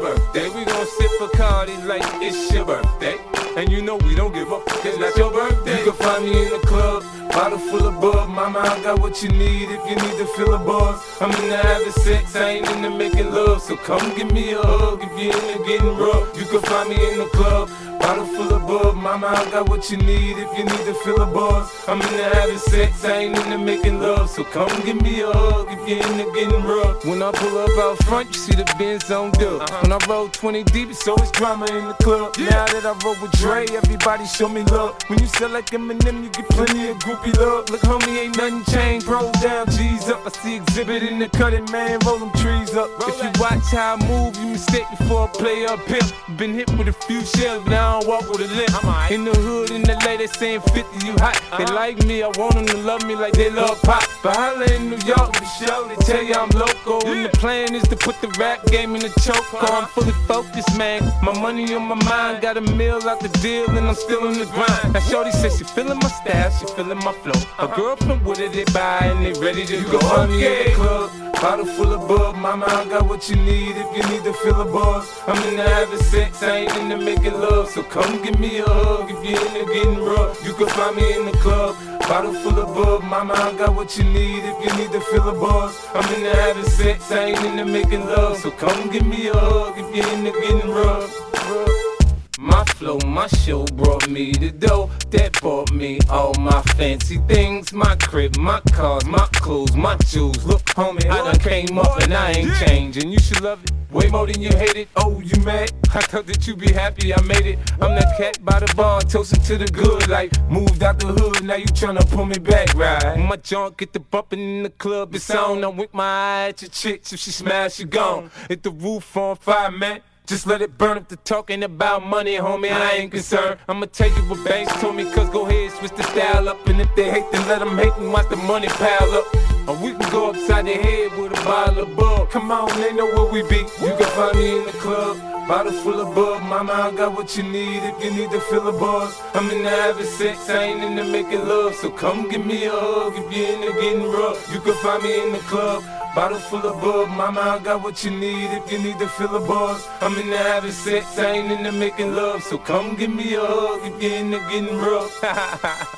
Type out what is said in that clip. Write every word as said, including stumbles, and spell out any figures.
birthday. We gon' sip Bacardi like it's your birthday. And you know we don't give up, it's not your birthday. You can find me in the club, bottle full of bub. Mama, I got what you need if you need to fill a buzz. I'm in the having sex, I ain't into making love. So come give me a hug if you're into getting rough. You can find me in the club, bottle full of bub. Mama, I got what you need if you need to fill a buzz. I'm in the having sex, I ain't into making love. So come give me a hug if you're into getting rough. When I pull up out front, you see the Benz on dub. Uh-huh. When I roll twenty deep, it's always drama in the club. Yeah. Now that I roll with Dre, everybody show me love. When you sell like Eminem, you get plenty of groupie love. Look, homie, ain't nothing changed. Roll down, G's up. I see exhibit in the cutting, man. Roll them trees up. Roll if you that. Watch how I move, you mistake before I play up here. Been hit with a few shells, but I don't walk with a limp. Right. In the hood, in the L A, they saying fifty, you hot. Uh-huh. They like me, I want them to love me like they love pop. But holla in New York, the show, they tell you I'm loco. Yeah. And the plan is to put the rap game in the choke. Uh-huh. I'm fully focused, man. My money on my mind, got a meal out the deal, and I'm still in the grind. Now shorty says she feeling my style, she feeling my flow. A girl from Wooded, they buy and they ready to you go. You can find me in the club, bottle full of bub. Mama, I got what you need if you need to fill a buzz. I'm in the having sex, I ain't into making love. So come give me a hug if you're into getting rough. You can find me in the club, bottle full of bub. Mama, I got what you need if you need to fill a buzz. I'm in the having sex, I ain't into making love. So come give me a hug if you're into getting rough. My flow, my show brought me the dough that bought me all my fancy things. My crib, my cars, my clothes, my jewels. Look, homie, I done came up and I ain't changing. You should love it way more than you hate it. Oh, you mad? I thought that you be happy I made it. I'm that cat by the bar, toasting to the good life. Moved out the hood, now you tryna pull me back, right? My junk get the bumping in the club, it's on. I wink my eye at your chicks, if she smash, she gone. Hit the roof on fire, man. Just let it burn if the talking about money, homie, I ain't concerned. I'ma tell you what Banks told me, cause go ahead, switch the style up. And if they hate, then let them hate and watch the money pile up. Or we can go upside the head with a bottle of bug. Come on, they know where we be. You can find me in the club, bottle full of bug. Mama, I got what you need if you need to fill a buzz. I'm in the having sex, I ain't into making love. So come give me a hug if you're into getting rough. You can find me in the club, bottle full of bub. Mama, I got what you need if you need to fill a buzz. I'm in the having sex, I ain't into making love. So come give me a hug if you're into getting rough.